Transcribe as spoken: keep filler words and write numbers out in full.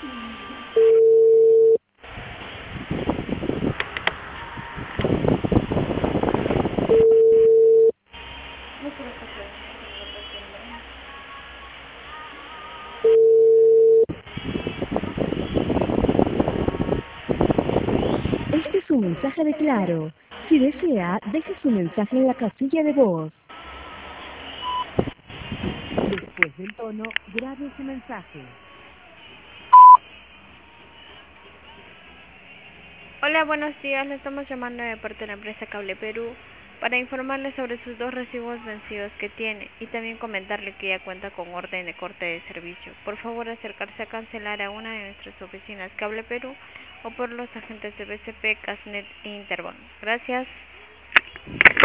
Este es un mensaje de Claro. Si desea, deje su mensaje en la casilla de voz. Después del tono, grabe su mensaje. Hola, buenos días. Le estamos llamando de parte de la empresa Cable Perú para informarle sobre sus dos recibos vencidos que tiene y también comentarle que ya cuenta con orden de corte de servicio. Por favor, acercarse a cancelar a una de nuestras oficinas Cable Perú o por los agentes de B C P, Casnet e Interbank. Gracias.